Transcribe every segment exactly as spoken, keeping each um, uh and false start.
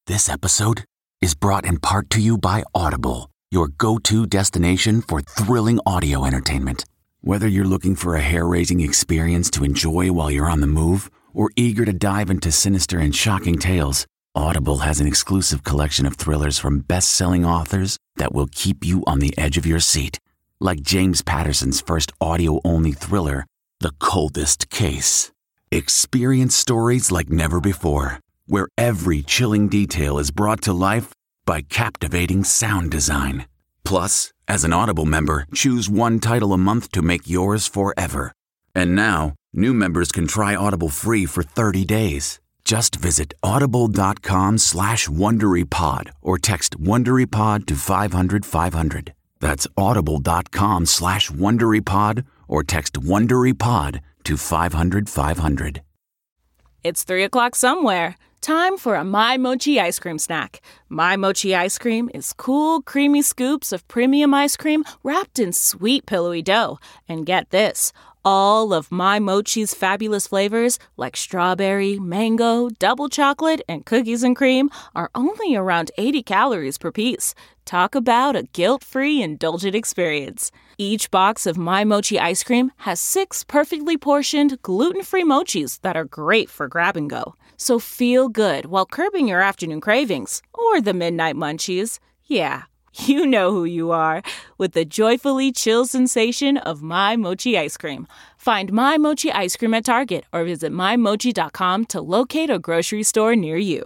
This episode is brought in part to you by Audible, your go-to destination for thrilling audio entertainment. Whether you're looking for a hair-raising experience to enjoy while you're on the move or eager to dive into sinister and shocking tales, Audible has an exclusive collection of thrillers from best-selling authors that will keep you on the edge of your seat. Like James Patterson's first audio-only thriller, The Coldest Case. Experience stories like never before, where every chilling detail is brought to life by captivating sound design. Plus, as an Audible member, choose one title a month to make yours forever. And now, new members can try Audible free for thirty days. Just visit audible.com slash WonderyPod or text WonderyPod to five hundred five hundred. That's audible.com slash WonderyPod or text WonderyPod to five hundred five hundred. It's three o'clock somewhere. Time for a My Mochi ice cream snack. My Mochi ice cream is cool, creamy scoops of premium ice cream wrapped in sweet, pillowy dough. And get this, all of My Mochi's fabulous flavors, like strawberry, mango, double chocolate, and cookies and cream, are only around eighty calories per piece. Talk about a guilt-free, indulgent experience. Each box of My Mochi ice cream has six perfectly portioned, gluten-free mochis that are great for grab and go. So feel good while curbing your afternoon cravings or the midnight munchies. Yeah, you know who you are with the joyfully chill sensation of My Mochi ice cream. Find My Mochi ice cream at Target or visit my mochi dot com to locate a grocery store near you.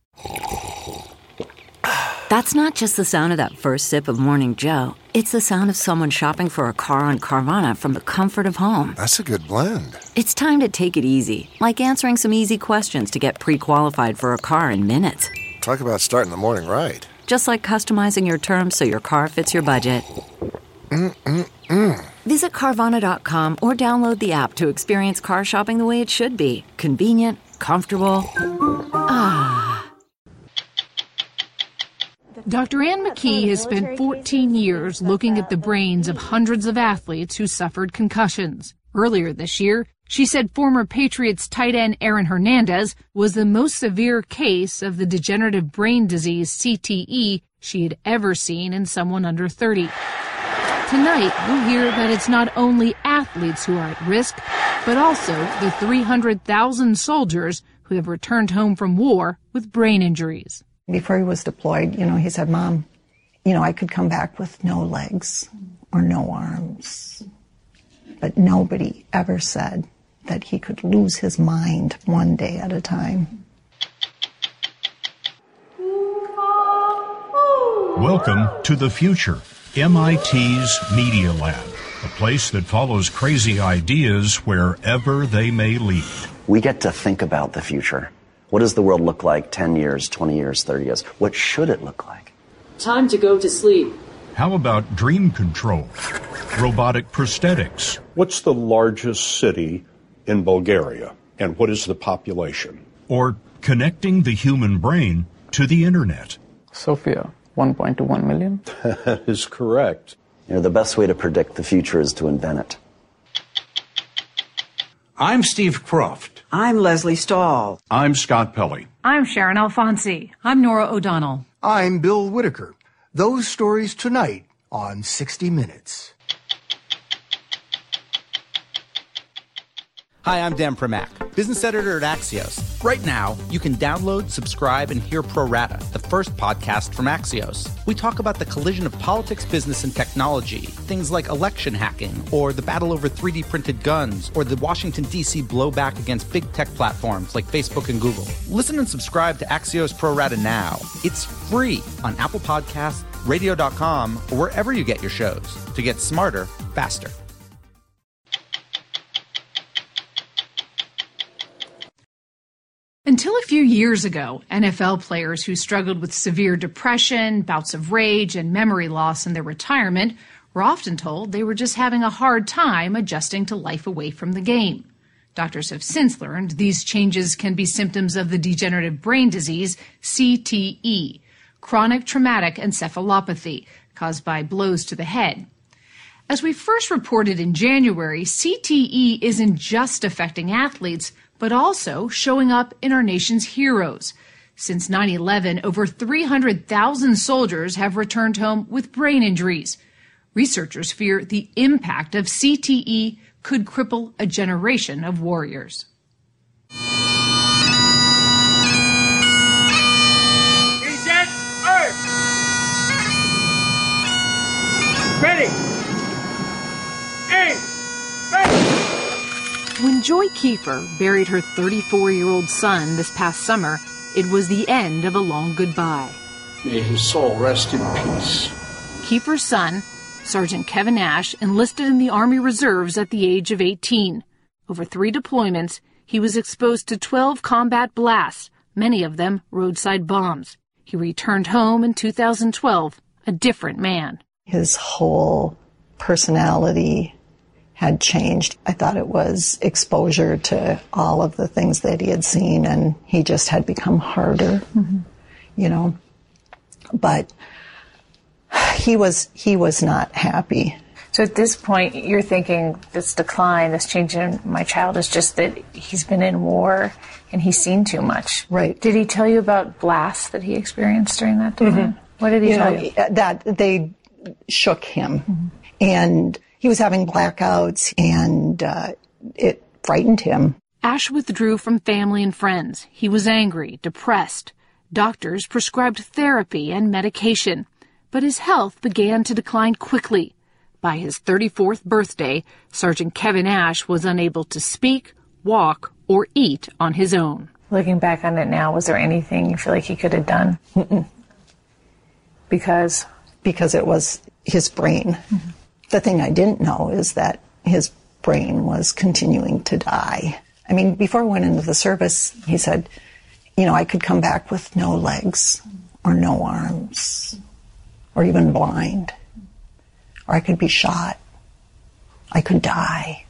That's not just the sound of that first sip of Morning Joe. It's the sound of someone shopping for a car on Carvana from the comfort of home. That's a good blend. It's time to take it easy, like answering some easy questions to get pre-qualified for a car in minutes. Talk about starting the morning right. Just like customizing your terms so your car fits your budget. Mm-mm-mm. Visit Carvana dot com or download the app to experience car shopping the way it should be. Convenient, comfortable. Ah. Doctor Ann McKee has spent fourteen years looking at the brains of hundreds of athletes who suffered concussions. Earlier this year, she said former Patriots tight end Aaron Hernandez was the most severe case of the degenerative brain disease C T E she had ever seen in someone under thirty. Tonight, we'll hear that it's not only athletes who are at risk, but also the three hundred thousand soldiers who have returned home from war with brain injuries. Before he was deployed, you know, he said, Mom, you know, I could come back with no legs or no arms. But nobody ever said that he could lose his mind one day at a time. Welcome to the future, M I T's Media Lab, a place that follows crazy ideas wherever they may lead. We get to think about the future. What does the world look like ten years, twenty years, thirty years? What should it look like? Time to go to sleep. How about dream control? Robotic prosthetics? What's the largest city in Bulgaria? And what is the population? Or connecting the human brain to the internet? Sofia, one point two one million. That is correct. You know, the best way to predict the future is to invent it. I'm Steve Croft. I'm Leslie Stahl. I'm Scott Pelley. I'm Sharon Alfonsi. I'm Nora O'Donnell. I'm Bill Whitaker. Those stories tonight on sixty minutes. Hi, I'm Dan Primack, business editor at Axios. Right now, you can download, subscribe, and hear Pro Rata, the first podcast from Axios. We talk about the collision of politics, business, and technology, things like election hacking, or the battle over three D printed guns, or the Washington, D C blowback against big tech platforms like Facebook and Google. Listen and subscribe to Axios Pro Rata now. It's free on Apple Podcasts, radio dot com, or wherever you get your shows to get smarter, faster. Until a few years ago, N F L players who struggled with severe depression, bouts of rage, and memory loss in their retirement were often told they were just having a hard time adjusting to life away from the game. Doctors have since learned these changes can be symptoms of the degenerative brain disease, C T E, chronic traumatic encephalopathy, caused by blows to the head. As we first reported in January, C T E isn't just affecting athletes, but also showing up in our nation's heroes. Since nine eleven, over three hundred thousand soldiers have returned home with brain injuries. Researchers fear the impact of C T E could cripple a generation of warriors. Ready! Aim! Ready! When Joy Kiefer buried her thirty-four-year-old son this past summer, it was the end of a long goodbye. May his soul rest in peace. Kiefer's son, Sergeant Kevin Ash, enlisted in the Army Reserves at the age of eighteen. Over three deployments, he was exposed to twelve combat blasts, many of them roadside bombs. He returned home in two thousand twelve, a different man. His whole personality had changed. I thought it was exposure to all of the things that he had seen, and he just had become harder, mm-hmm. you know. But he was he was not happy. So at this point, you're thinking this decline, this change in my child is just that he's been in war and he's seen too much. Right. Did he tell you about blasts that he experienced during that time? Mm-hmm. What did he you tell know, you? That they shook him. Mm-hmm. And he was having blackouts, and uh, it frightened him. Ash withdrew from family and friends. He was angry, depressed. Doctors prescribed therapy and medication. But his health began to decline quickly. By his thirty-fourth birthday, Sergeant Kevin Ash was unable to speak, walk, or eat on his own. Looking back on it now, was there anything you feel like he could have done? Mm-mm. Because? Because it was his brain. Mm-hmm. The thing I didn't know is that his brain was continuing to die. I mean, before I went into the service, he said, you know, I could come back with no legs or no arms or even blind, or I could be shot. I could die.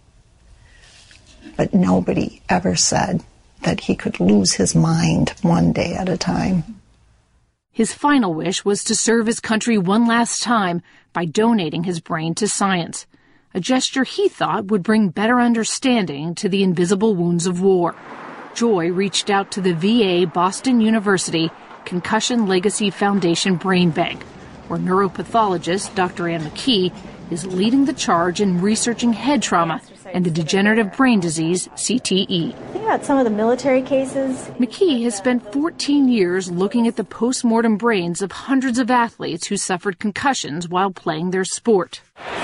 But nobody ever said that he could lose his mind one day at a time. His final wish was to serve his country one last time by donating his brain to science, a gesture he thought would bring better understanding to the invisible wounds of war. Joy reached out to the V A Boston University Concussion Legacy Foundation Brain Bank, where neuropathologist Doctor Ann McKee is leading the charge in researching head trauma and the degenerative brain disease, C T E. Think about some of the military cases. McKee has spent fourteen years looking at the post-mortem brains of hundreds of athletes who suffered concussions while playing their sport.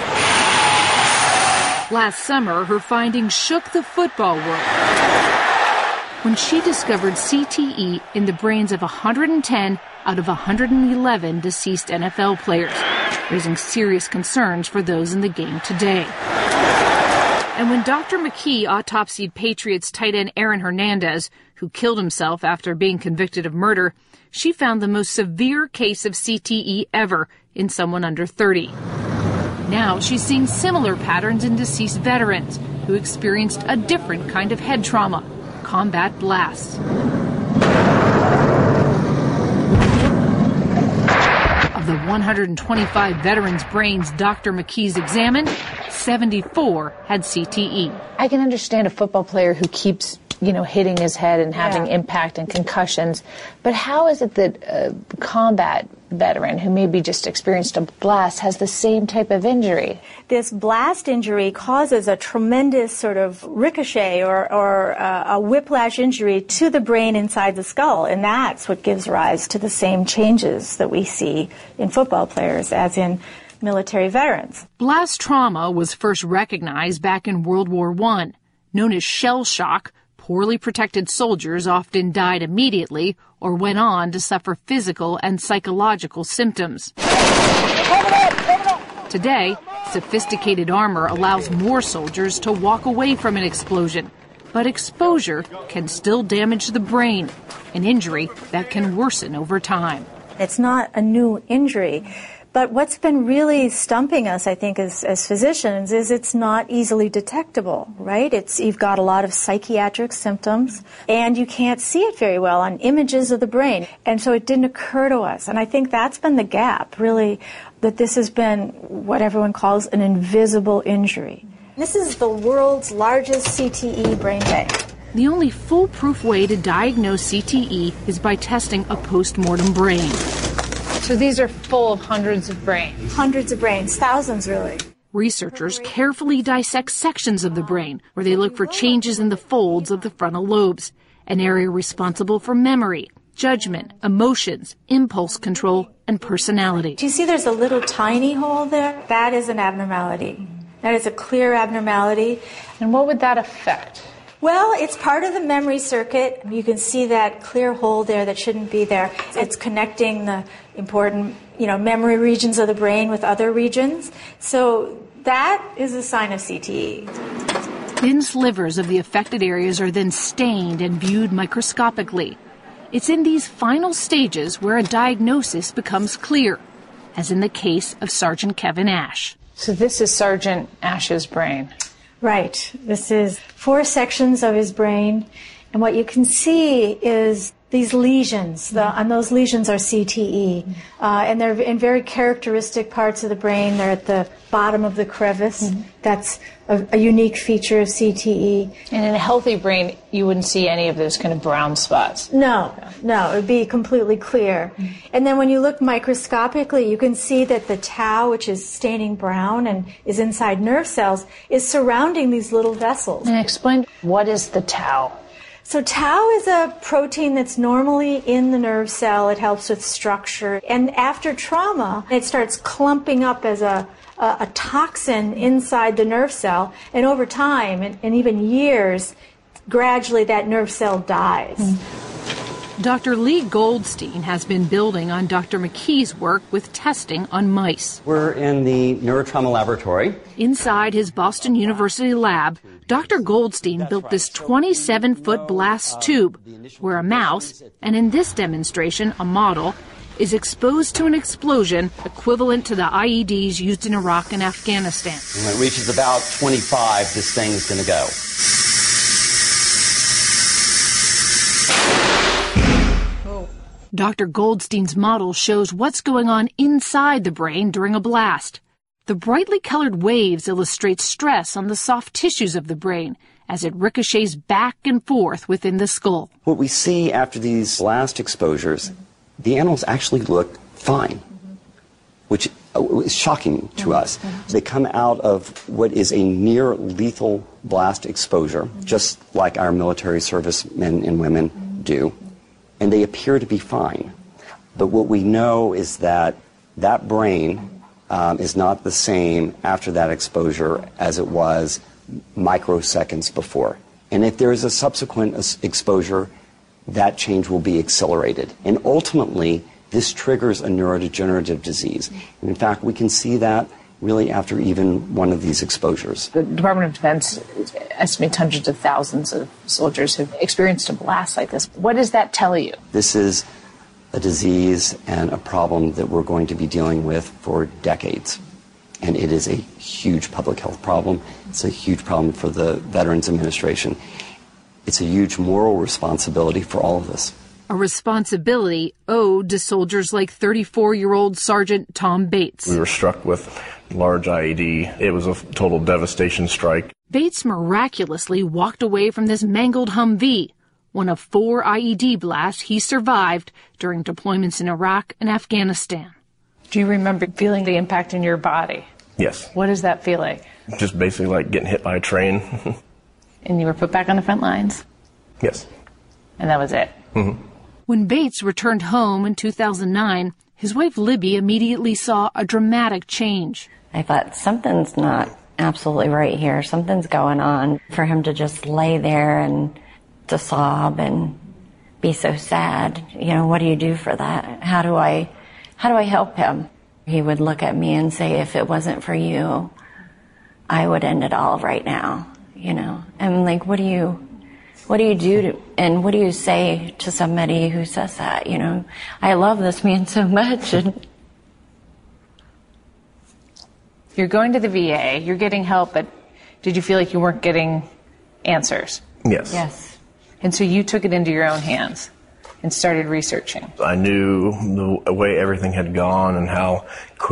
Last summer, her findings shook the football world when she discovered C T E in the brains of one hundred ten out of one hundred eleven deceased N F L players, raising serious concerns for those in the game today. And when Doctor McKee autopsied Patriots tight end Aaron Hernandez, who killed himself after being convicted of murder, she found the most severe case of C T E ever in someone under thirty. Now she's seeing similar patterns in deceased veterans who experienced a different kind of head trauma, combat blasts. Of the one hundred twenty-five veterans' brains Doctor McKee's examined, seventy-four had C T E. I can understand a football player who keeps, you know, hitting his head and having yeah. impact and concussions, but how is it that a combat veteran who maybe just experienced a blast has the same type of injury? This blast injury causes a tremendous sort of ricochet or, or uh, a whiplash injury to the brain inside the skull, and that's what gives rise to the same changes that we see in football players as in military veterans. Blast trauma was first recognized back in World War One. Known as shell shock, poorly protected soldiers often died immediately or went on to suffer physical and psychological symptoms. Today, sophisticated armor allows more soldiers to walk away from an explosion, but exposure can still damage the brain, an injury that can worsen over time. It's not a new injury. But what's been really stumping us, I think, as, as physicians, is it's not easily detectable, right? It's, you've got a lot of psychiatric symptoms, and you can't see it very well on images of the brain. And so it didn't occur to us. And I think that's been the gap, really, that this has been what everyone calls an invisible injury. This is the world's largest C T E brain bank. The only foolproof way to diagnose C T E is by testing a post-mortem brain. So these are full of hundreds of brains? Hundreds of brains, thousands really. Researchers carefully dissect sections of the brain where they look for changes in the folds of the frontal lobes, an area responsible for memory, judgment, emotions, impulse control, and personality. Do you see there's a little tiny hole there? That is an abnormality. That is a clear abnormality. And what would that affect? Well, it's part of the memory circuit. You can see that clear hole there that shouldn't be there. It's connecting the important, you know, memory regions of the brain with other regions. So that is a sign of C T E. Thin slivers of the affected areas are then stained and viewed microscopically. It's in these final stages where a diagnosis becomes clear, as in the case of Sergeant Kevin Ash. So this is Sergeant Ash's brain. Right. This is four sections of his brain. And what you can see is these lesions. The, and those lesions are C T E. Uh, and they're in very characteristic parts of the brain. They're at the bottom of the crevice. Mm-hmm. That's a, a unique feature of C T E. And in a healthy brain, you wouldn't see any of those kind of brown spots? No, no. It would be completely clear. Mm-hmm. And then when you look microscopically, you can see that the tau, which is staining brown and is inside nerve cells, is surrounding these little vessels. And explain, what is the tau? So tau is a protein that's normally in the nerve cell. It helps with structure. And after trauma, it starts clumping up as a, a, a toxin inside the nerve cell. And over time, and, and even years, gradually that nerve cell dies. Mm. Doctor Lee Goldstein has been building on Doctor McKee's work with testing on mice. We're in the neurotrauma laboratory. Inside his Boston University lab, Doctor Goldstein built this twenty-seven foot blast tube where a mouse, and in this demonstration, a model, is exposed to an explosion equivalent to the I E Ds used in Iraq and Afghanistan. When it reaches about twenty-five, this thing's going to go. Doctor Goldstein's model shows what's going on inside the brain during a blast. The brightly colored waves illustrate stress on the soft tissues of the brain as it ricochets back and forth within the skull. What we see after these blast exposures, the animals actually look fine, which is shocking to us. They come out of what is a near lethal blast exposure, just like our military servicemen and women do. And they appear to be fine. But what we know is that that brain um, is not the same after that exposure as it was microseconds before. And if there is a subsequent exposure, that change will be accelerated. And ultimately, this triggers a neurodegenerative disease. And in fact, we can see that really after even one of these exposures. The Department of Defense estimates hundreds of thousands of soldiers have experienced a blast like this. What does that tell you? This is a disease and a problem that we're going to be dealing with for decades. And it is a huge public health problem. It's a huge problem for the Veterans Administration. It's a huge moral responsibility for all of us. A responsibility owed to soldiers like thirty-four-year-old Sergeant Tom Bates. We were struck with large I E D. It was a total devastation strike. Bates miraculously walked away from this mangled Humvee, one of four I E D blasts he survived during deployments in Iraq and Afghanistan. Do you remember feeling the impact in your body? Yes. What does that feel like? Just basically like getting hit by a train. And you were put back on the front lines? Yes. And that was it? Mm-hmm. When Bates returned home in two thousand nine, his wife Libby immediately saw a dramatic change. I thought, something's not absolutely right here. Something's going on. For him to just lay there and to sob and be so sad, you know, what do you do for that? How do I, how do I help him? He would look at me and say, if it wasn't for you, I would end it all right now, you know. I'm like, what do you... What do you do to, and what do you say to somebody who says that, you know? I love this man so much. And you're going to the V A, you're getting help, but did you feel like you weren't getting answers? Yes. Yes. And so you took it into your own hands and started researching. I knew the way everything had gone and how quick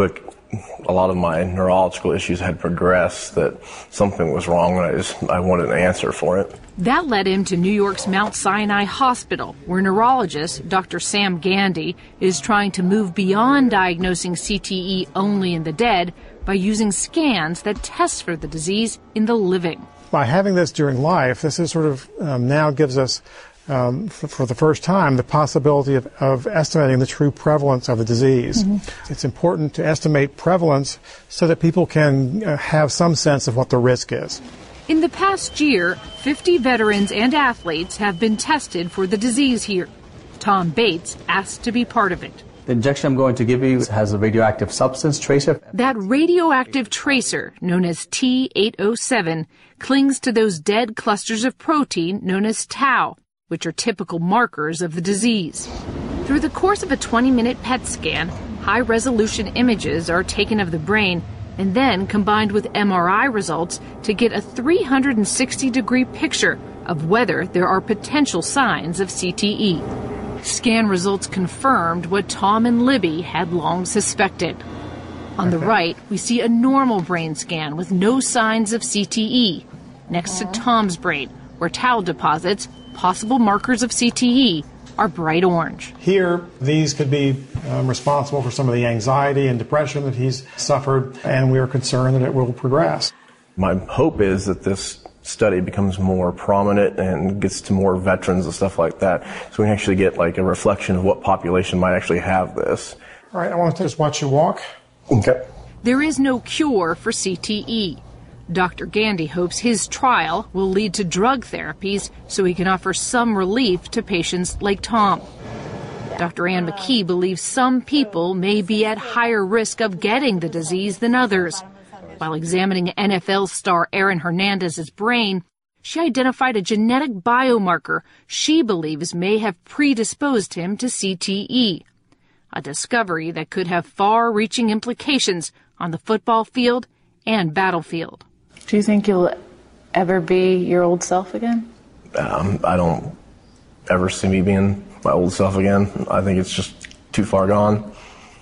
a lot of my neurological issues had progressed, that something was wrong, and I just I wanted an answer for it. That led him to New York's Mount Sinai Hospital, where neurologist Doctor Sam Gandy is trying to move beyond diagnosing C T E only in the dead by using scans that test for the disease in the living. By having this during life, this is sort of um, now gives us, um, for, for the first time, the possibility of, of estimating the true prevalence of the disease. Mm-hmm. It's important to estimate prevalence so that people can uh, have some sense of what the risk is. In the past year, fifty veterans and athletes have been tested for the disease here. Tom Bates asked to be part of it. The injection I'm going to give you has a radioactive substance tracer. That radioactive tracer, known as T eight oh seven, clings to those dead clusters of protein known as tau, which are typical markers of the disease. Through the course of a twenty-minute P E T scan, high-resolution images are taken of the brain and then combined with M R I results to get a three hundred sixty degree picture of whether there are potential signs of C T E. Scan results confirmed what Tom and Libby had long suspected. On the right, we see a normal brain scan with no signs of C T E. Next to Tom's brain, where tau deposits, possible markers of C T E, are bright orange. Here, these could be um, responsible for some of the anxiety and depression that he's suffered, and we are concerned that it will progress. My hope is that this study becomes more prominent and gets to more veterans and stuff like that, so we can actually get like a reflection of what population might actually have this. All right, I want to just watch you walk. Okay. There is no cure for C T E. Doctor Gandy hopes his trial will lead to drug therapies so he can offer some relief to patients like Tom. Doctor Ann McKee believes some people may be at higher risk of getting the disease than others. While examining N F L star Aaron Hernandez's brain, she identified a genetic biomarker she believes may have predisposed him to C T E, a discovery that could have far-reaching implications on the football field and battlefield. Do you think you'll ever be your old self again? Um, I don't ever see me being my old self again. I think it's just too far gone.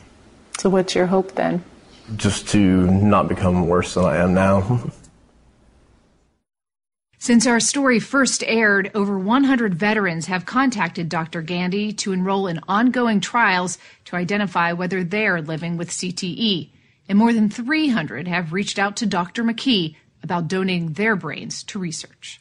So what's your hope then? Just to not become worse than I am now. Since our story first aired, over one hundred veterans have contacted Doctor Gandy to enroll in ongoing trials to identify whether they're living with C T E. And more than three hundred have reached out to Doctor McKee about donating their brains to research.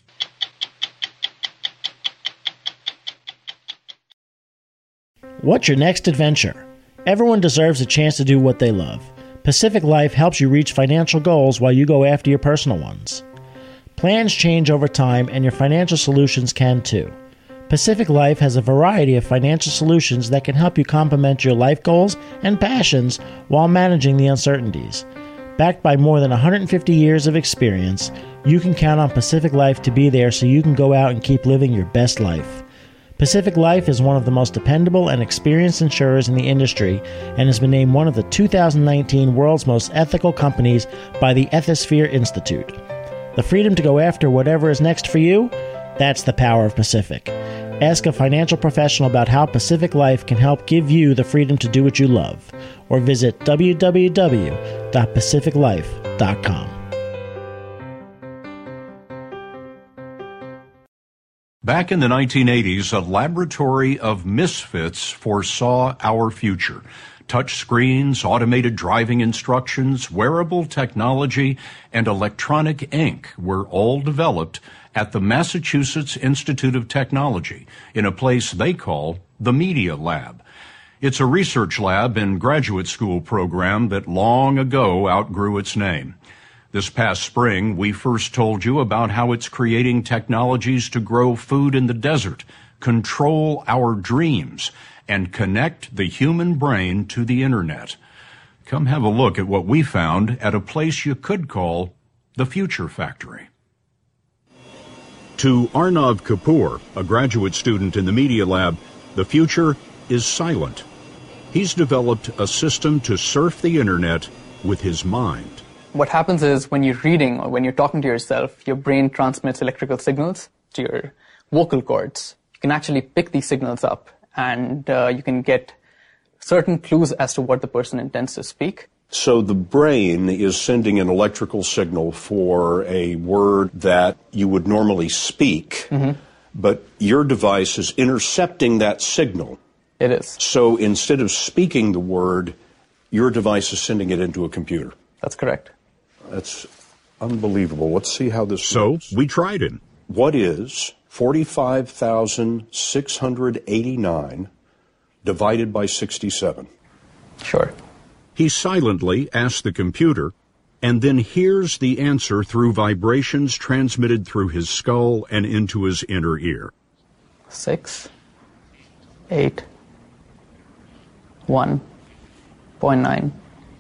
What's your next adventure? Everyone deserves a chance to do what they love. Pacific Life helps you reach financial goals while you go after your personal ones. Plans change over time, and your financial solutions can too. Pacific Life has a variety of financial solutions that can help you complement your life goals and passions while managing the uncertainties. Backed by more than one hundred fifty years of experience, you can count on Pacific Life to be there so you can go out and keep living your best life. Pacific Life is one of the most dependable and experienced insurers in the industry and has been named one of the two thousand nineteen World's Most Ethical Companies by the Ethisphere Institute. The freedom to go after whatever is next for you? That's the power of Pacific. Ask a financial professional about how Pacific Life can help give you the freedom to do what you love, or visit w w w dot pacific life dot com. Back in the nineteen eighties, a laboratory of misfits foresaw our future. Touch screens, automated driving instructions, wearable technology, and electronic ink were all developed at the Massachusetts Institute of Technology in a place they call the Media Lab. It's a research lab and graduate school program that long ago outgrew its name. This past spring, we first told you about how it's creating technologies to grow food in the desert, control our dreams, and connect the human brain to the internet. Come have a look at what we found at a place you could call the Future Factory. To Arnav Kapoor, a graduate student in the Media Lab, the future is silent. He's developed a system to surf the internet with his mind. What happens is when you're reading or when you're talking to yourself, your brain transmits electrical signals to your vocal cords. You can actually pick these signals up and uh, you can get certain clues as to what the person intends to speak. So the brain is sending an electrical signal for a word that you would normally speak, mm-hmm. but your device is intercepting that signal. It is. So instead of speaking the word, your device is sending it into a computer. That's correct. That's unbelievable. Let's see how this So works. we tried it. What is forty-five thousand six hundred eighty-nine divided by sixty-seven? Sure. He silently asks the computer and then hears the answer through vibrations transmitted through his skull and into his inner ear. Six, eight, one, point nine,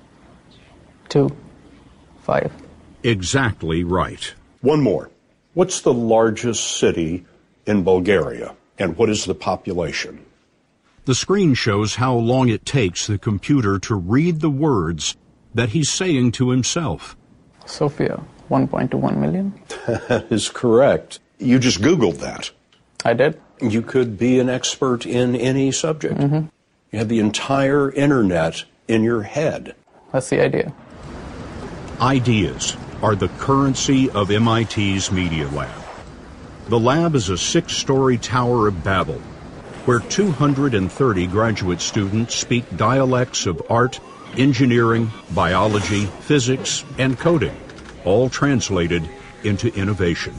two, five. Exactly right. One more. What's the largest city in Bulgaria, and what is the population? The screen shows how long it takes the computer to read the words that he's saying to himself. Sofia, one point two one million. That is correct. You just Googled that. I did. You could be an expert in any subject. Mm-hmm. You have the entire internet in your head. That's the idea. Ideas are the currency of M I T's Media Lab. The lab is a six-story Tower of Babel, where two hundred thirty graduate students speak dialects of art, engineering, biology, physics, and coding, all translated into innovation.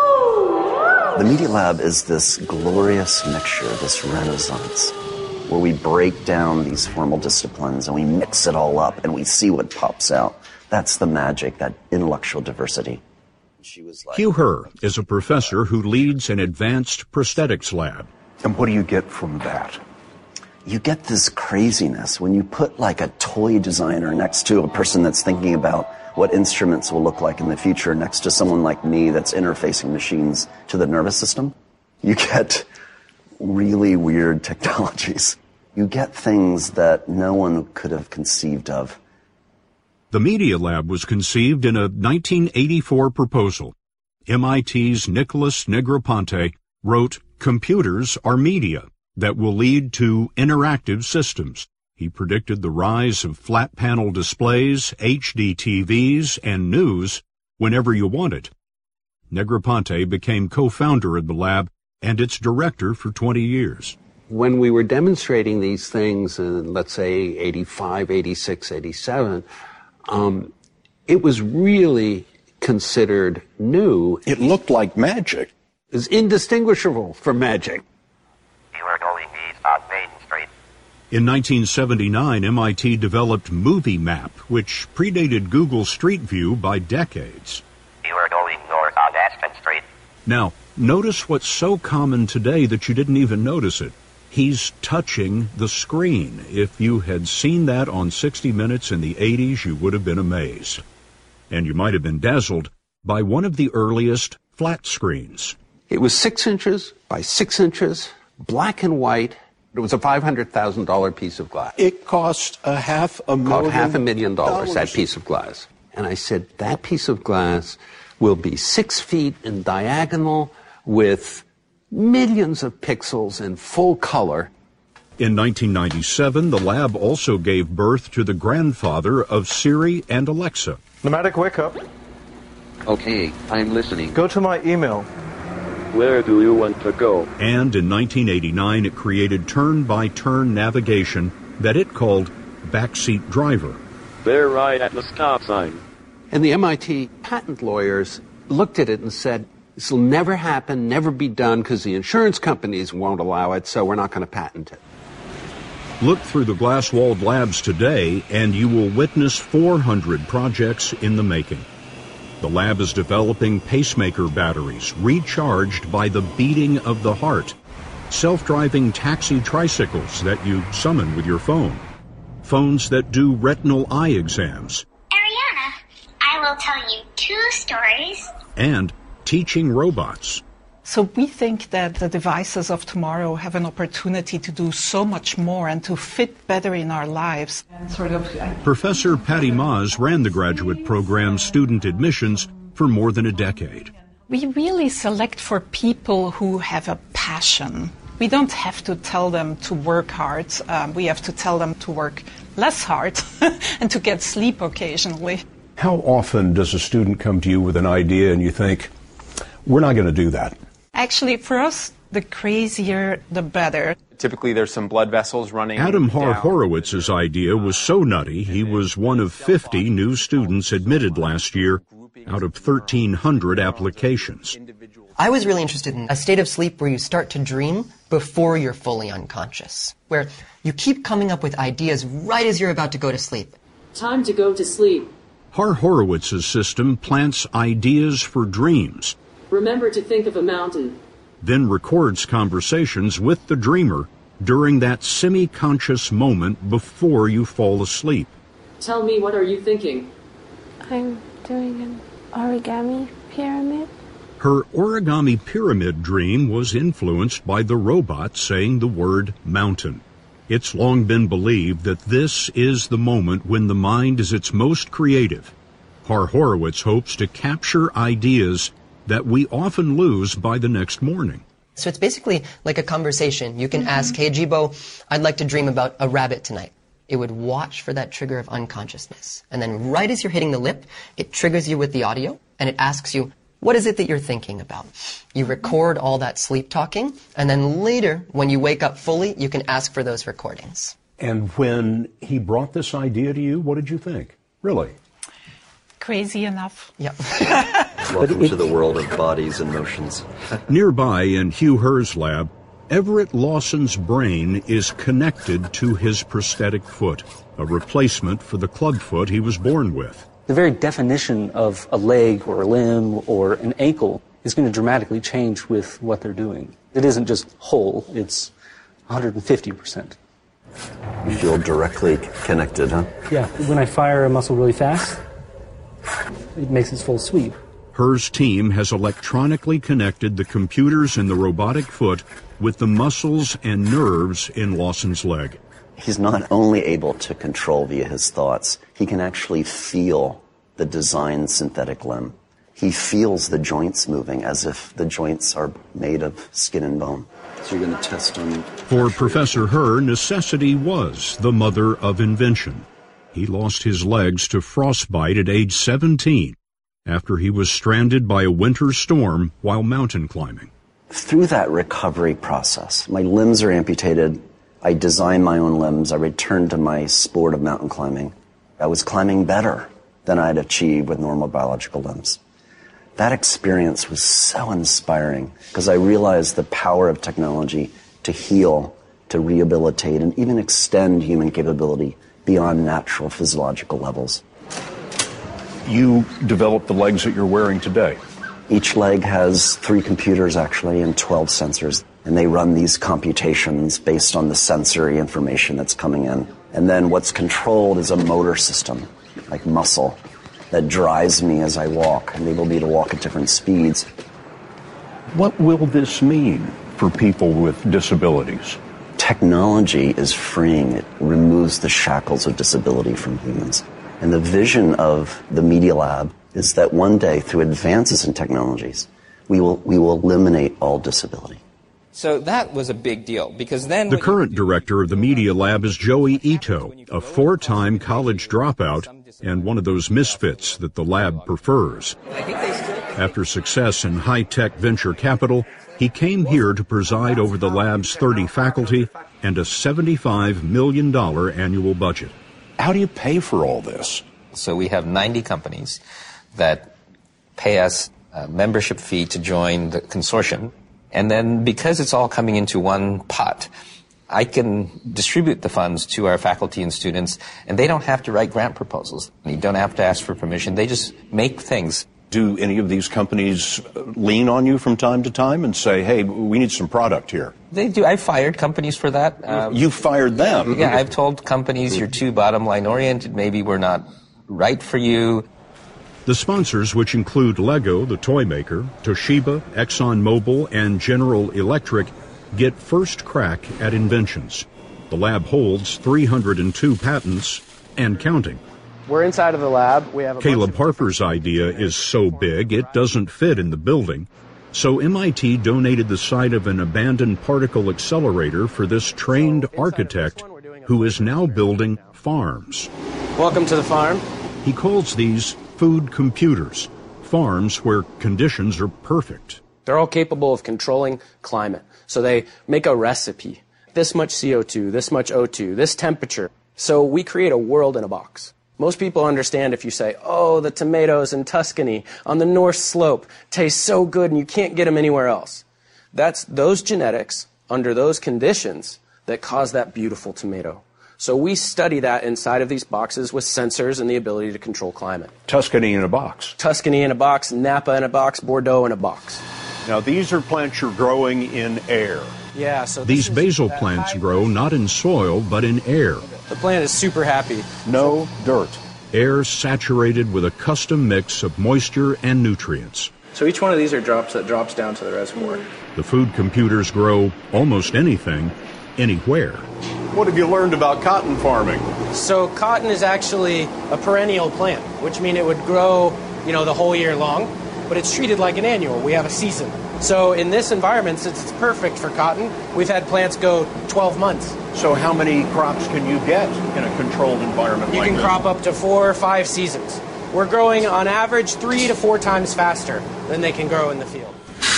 The Media Lab is this glorious mixture, this renaissance, where we break down these formal disciplines and we mix it all up and we see what pops out. That's the magic, that intellectual diversity. She was like, Hugh Herr is a professor who leads an advanced prosthetics lab. And what do you get from that? You get this craziness when you put like a toy designer next to a person that's thinking about what instruments will look like in the future next to someone like me that's interfacing machines to the nervous system. You get really weird technologies. You get things that no one could have conceived of. The Media Lab was conceived in a nineteen eighty-four proposal. M I T's Nicholas Negroponte wrote, "Computers are media that will lead to interactive systems." He predicted the rise of flat panel displays, H D T Vs, and news whenever you want it. Negroponte became co-founder of the lab and its director for twenty years. When we were demonstrating these things in, let's say, eighty-five, eighty-six, eighty-seven, um, it was really considered new. It looked like magic. It was indistinguishable from magic. You are going east on Main Street. In nineteen seventy-nine, M I T developed Movie Map, which predated Google Street View by decades. You are going north on Aspen Street. Now, notice what's so common today that you didn't even notice it. He's touching the screen. If you had seen that on sixty minutes in the eighties, you would have been amazed. And you might have been dazzled by one of the earliest flat screens. It was six inches by six inches, black and white. It was a five hundred thousand dollars piece of glass. It cost a half a million Cost half a million dollars, dollars. that piece of glass. And I said, that piece of glass will be six feet in diagonal with millions of pixels in full color. In nineteen ninety-seven, the lab also gave birth to the grandfather of Siri and Alexa. Pneumatic, wake up. Okay, I'm listening. Go to my email. Where do you want to go? And in nineteen eighty-nine, it created turn-by-turn navigation that it called Backseat Driver. They're right at the stop sign. And the M I T patent lawyers looked at it and said, this will never happen, never be done, because the insurance companies won't allow it, so we're not going to patent it. Look through the glass-walled labs today, and you will witness four hundred projects in the making. The lab is developing pacemaker batteries recharged by the beating of the heart, self-driving taxi tricycles that you summon with your phone, phones that do retinal eye exams. Ariana, I will tell you two stories. And teaching robots. So we think that the devices of tomorrow have an opportunity to do so much more and to fit better in our lives. And sort of, Professor Patty Maas ran the graduate program's student admissions for more than a decade. we really select for people who have a passion We don't have to tell them to work hard. Um, we have to tell them to work less hard and to get sleep occasionally. How often does a student come to you with an idea and you think, we're not going to do that? Actually, for us, the crazier, the better. Typically, there's some blood vessels running Adam Har down. Horowitz's idea was so nutty, he was one of fifty new students admitted last year out of thirteen hundred applications. I was really interested in a state of sleep where you start to dream before you're fully unconscious, where you keep coming up with ideas right as you're about to go to sleep. Time to go to sleep. Har Horowitz's system plants ideas for dreams, Remember to think of a mountain. then records conversations with the dreamer during that semi-conscious moment before you fall asleep. Tell me, what are you thinking? I'm doing an origami pyramid. Her origami pyramid dream was influenced by the robot saying the word mountain. It's long been believed that this is the moment when the mind is its most creative. Har Horowitz hopes to capture ideas that we often lose by the next morning. So it's basically like a conversation. You can ask, hey, Jibo, I'd like to dream about a rabbit tonight. It would watch for that trigger of unconsciousness. And then right as you're hitting the lip, it triggers you with the audio, and it asks you, what is it that you're thinking about? You record all that sleep talking, and then later, when you wake up fully, you can ask for those recordings. And when he brought this idea to you, what did you think? Really? Crazy enough. Yep. Welcome to the world of bodies and motions. Nearby in Hugh Herr's lab, Everett Lawson's brain is connected to his prosthetic foot, a replacement for the clubfoot he was born with. The very definition of a leg or a limb or an ankle is going to dramatically change with what they're doing. It isn't just whole, it's one hundred fifty percent. You feel directly connected, huh? Yeah, when I fire a muscle really fast, it makes its full sweep. Herr's team has electronically connected the computers in the robotic foot with the muscles and nerves in Lawson's leg. He's not only able to control via his thoughts, he can actually feel the designed synthetic limb. He feels the joints moving as if the joints are made of skin and bone. So you're going to test on... For Professor Herr, necessity was the mother of invention. He lost his legs to frostbite at age seventeen after he was stranded by a winter storm while mountain climbing. Through that recovery process, my limbs are amputated. I design my own limbs. I returned to my sport of mountain climbing. I was climbing better than I'd achieved with normal biological limbs. That experience was so inspiring because I realized the power of technology to heal, to rehabilitate, and even extend human capability beyond natural physiological levels. You developed the legs that you're wearing today. Each leg has three computers, actually, and twelve sensors. And they run these computations based on the sensory information that's coming in. And then what's controlled is a motor system, like muscle, that drives me as I walk, enable me to walk at different speeds. What will this mean for people with disabilities? Technology is freeing. It removes the shackles of disability from humans. And the vision of the Media Lab is that one day, through advances in technologies, we will, we will eliminate all disability. So that was a big deal, because then... The current director of the Media Lab is Joey Ito, a four-time college dropout and one of those misfits that the lab prefers. After success in high-tech venture capital, he came here to preside over the lab's thirty faculty and a seventy-five million dollars annual budget. How do you pay for all this? So we have ninety companies that pay us a membership fee to join the consortium. And then because it's all coming into one pot, I can distribute the funds to our faculty and students, and they don't have to write grant proposals. You don't have to ask for permission. They just make things. Do any of these companies lean on you from time to time and say, hey, we need some product here? They do. I've fired companies for that. Um, you fired them? Yeah, I've told companies you're too bottom line oriented. Maybe we're not right for you. The sponsors, which include Lego, the toy maker, Toshiba, ExxonMobil, and General Electric, get first crack at inventions. The lab holds three hundred two patents and counting. We're inside of the lab. We have a Caleb Harper's idea is so big it doesn't fit in the building. So M I T donated the site of an abandoned particle accelerator for this trained architect who is now building farms. Welcome to the farm. He calls these food computers, farms where conditions are perfect. They're all capable of controlling climate. So they make a recipe. This much C O two, this much O two, this temperature. So we create a world in a box. Most people understand if you say, oh, the tomatoes in Tuscany on the North Slope taste so good and you can't get them anywhere else. That's those genetics under those conditions that cause that beautiful tomato. So we study that inside of these boxes with sensors and the ability to control climate. Tuscany in a box. Tuscany in a box, Napa in a box, Bordeaux in a box. Now, these are plants you're growing in air. Yeah, so these basil plants grow not in soil, but in air. The plant is super happy. No dirt. Air saturated with a custom mix of moisture and nutrients. So each one of these are drops that drops down to the reservoir. The food computers grow almost anything, anywhere. What have you learned about cotton farming? So cotton is actually a perennial plant, which means it would grow, you know, the whole year long, but it's treated like an annual. We have a season. So in this environment, since it's perfect for cotton, we've had plants go twelve months. So how many crops can you get in a controlled environment You like can this? crop up to four or five seasons. We're growing on average three to four times faster than they can grow in the field.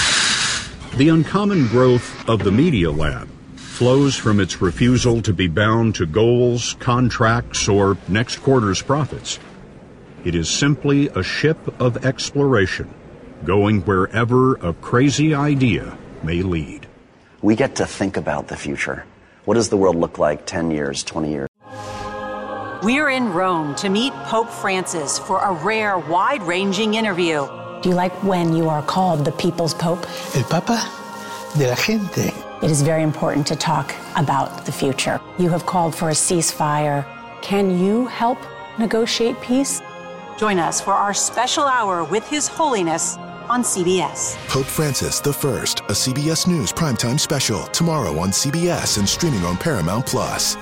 The uncommon growth of the Media Lab flows from its refusal to be bound to goals, contracts, or next quarter's profits. It is simply a ship of exploration, going wherever a crazy idea may lead. We get to think about the future. What does the world look like ten years, twenty years? We're in Rome to meet Pope Francis for a rare, wide-ranging interview. Do you like when you are called the People's Pope? El Papa de la gente. It is very important to talk about the future. You have called for a ceasefire. Can you help negotiate peace? Join us for our special hour with His Holiness on C B S. Pope Francis the First, a C B S News primetime special, tomorrow on C B S and streaming on Paramount Plus.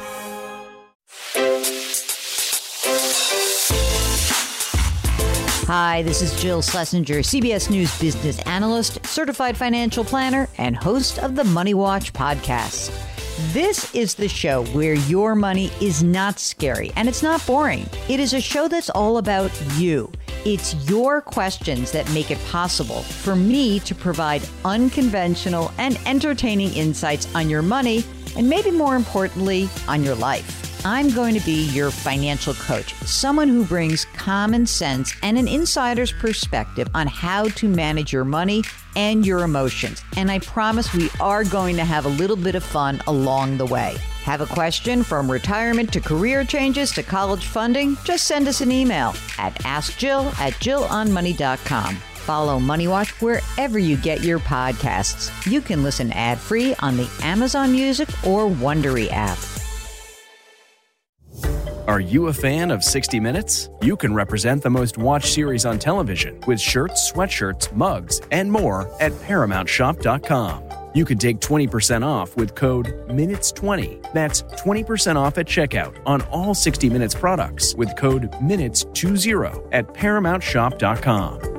Hi, this is Jill Schlesinger, C B S News business analyst, certified financial planner, and host of the Money Watch podcast. This is the show where your money is not scary and it's not boring. It is a show that's all about you. It's your questions that make it possible for me to provide unconventional and entertaining insights on your money and maybe more importantly, on your life. I'm going to be your financial coach, someone who brings common sense and an insider's perspective on how to manage your money and your emotions. And I promise we are going to have a little bit of fun along the way. Have a question from retirement to career changes to college funding? Just send us an email at ask jill at jill on money dot com. Follow Money Watch wherever you get your podcasts. You can listen ad-free on the Amazon Music or Wondery app. Are you a fan of sixty minutes? You can represent the most watched series on television with shirts, sweatshirts, mugs, and more at paramount shop dot com. You can take twenty percent off with code minutes twenty. That's twenty percent off at checkout on all sixty minutes products with code minutes twenty at paramount shop dot com.